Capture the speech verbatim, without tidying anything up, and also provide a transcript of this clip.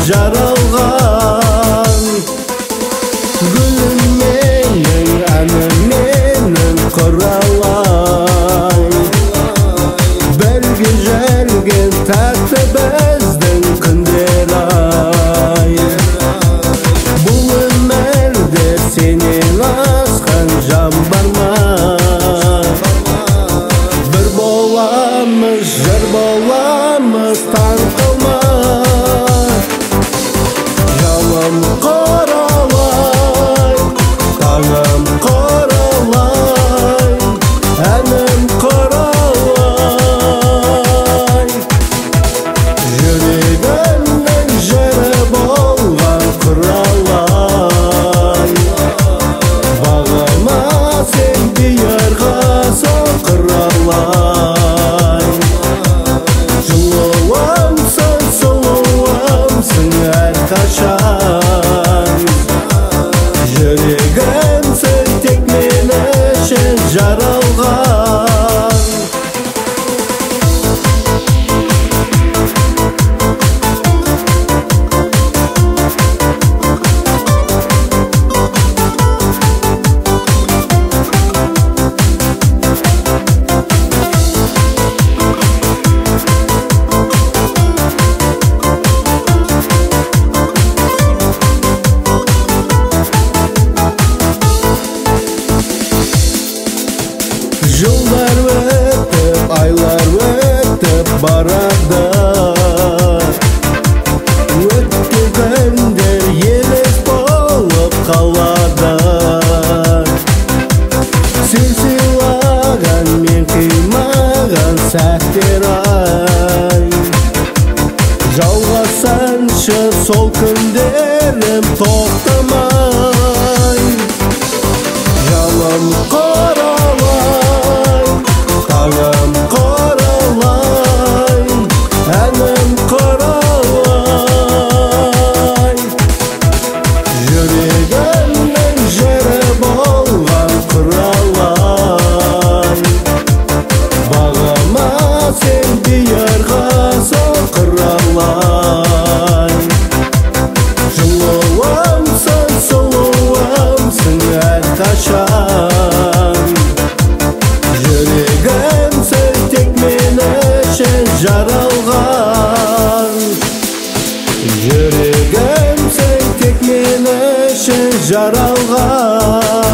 жаралған. Гүлім менің, әнім менің құралай, бірге жүрген тәтті біздің күндер ай. Бұл өмірде сенен асқан жан бар ма? Bir bolamız, jır bolamız, taң қылма. Жалым қаралай, таңым қаралай, әнім қаралай. Жүрегімнің жыры болған құралай, бағыма сен бұйырға сол құралай. Жылуымсың, сұлуымсың әрқашан, жүрегімсің тек мен үшін жаралған. Жылдар өтіп, айлар өтіп барады, өткен күндер елес болып қалады. Сен сыйлаған, мен қимаған сәттер ай, жалғасыншы сол күндерім тоқтамай. Жалын қаралай, таңым қаралай, әнім қаралай. Жүрегімнің жыры болған құралай, бағыма сен бұйырға сол құралай. Жылуымсың, сұлуымсың әрқашан, жүрегімсің тек мен үшін жаралған. Жүрегімсің тек мен үшін жаралған.